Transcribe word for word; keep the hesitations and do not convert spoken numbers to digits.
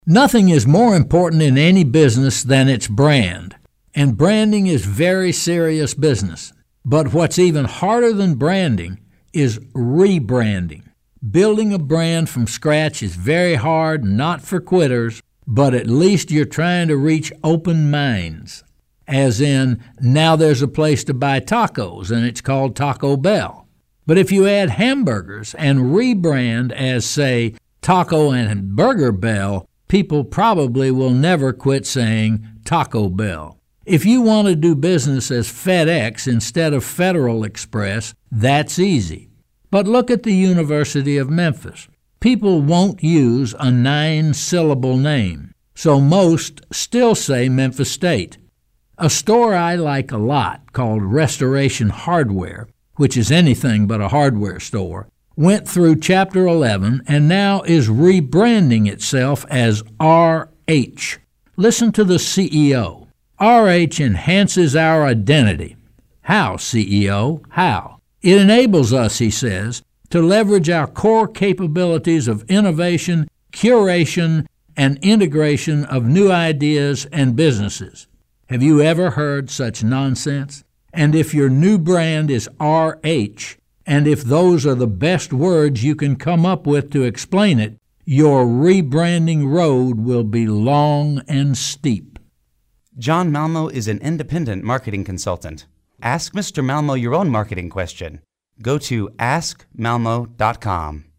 Nothing is more important in any business than its brand, and branding is very serious business. But what's even harder than branding is rebranding. Building a brand from scratch is very hard, not for quitters, but at least you're trying to reach open minds. As in, now there's a place to buy tacos, and it's called Taco Bell. But if you add hamburgers and rebrand as, say, Taco and Burger Bell, people probably will never quit saying Taco Bell. If you want to do business as FedEx instead of Federal Express, that's easy. But look at the University of Memphis. People won't use a nine-syllable name, so most still say Memphis State. A store I like a lot called Restoration Hardware, which is anything but a hardware store, went through Chapter eleven and now is rebranding itself as R H. Listen to the C E O. R H enhances our identity. How, C E O? How? It enables us, he says, to leverage our core capabilities of innovation, curation, and integration of new ideas and businesses. Have you ever heard such nonsense? And if your new brand is R H, and if those are the best words you can come up with to explain it, your rebranding road will be long and steep. John Malmo is an independent marketing consultant. Ask Mister Malmo your own marketing question. Go to ask malmo dot com.